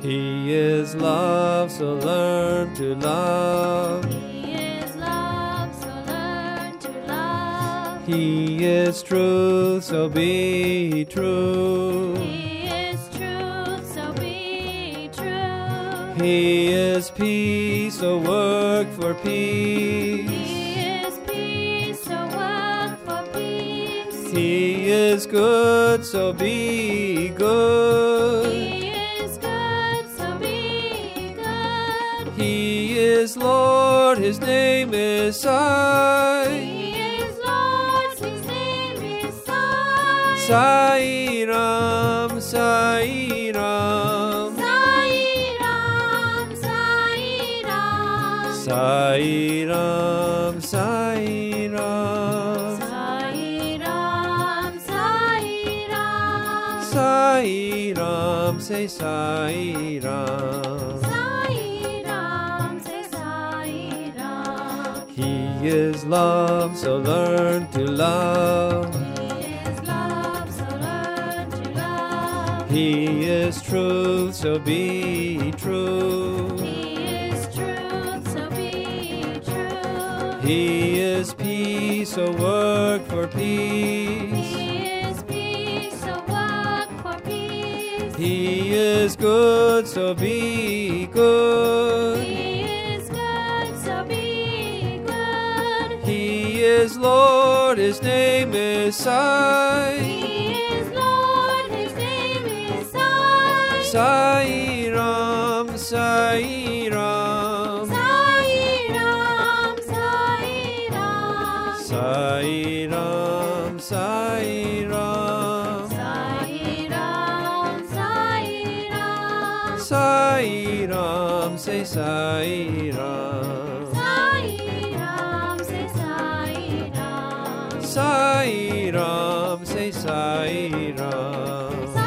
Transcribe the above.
He is love, so learn to love. He is love, so learn to love. He is truth, so be true. He is truth, so be true. He is peace, so work for peace. He is peace, so work for peace. He is good, so be good. He is good, so be good. He is Lord, His name is Sai. He is Lord, His name is Sai. Sairam, Sairam. Sairam, Sairam. Sairam, Sairam. Sairam, Sairam. Sairam, say Sairam. Sairam, say Sairam. He is love, so learn to love. He is love, so learn to love. He is truth, so be true. He is truth, so be true. He is peace, so work for peace. He is peace, so work for peace. He is good, so be good. He is good, so be good. He is Lord, His name is Sai. He is Lord, His name is Sai. Sairam, Sairam. Sairam, Sairam. Sairam, Sairam. Sairam, Sairam. Sairam, say Sairam. Sairam, say Sairam. Sairam, say Sairam.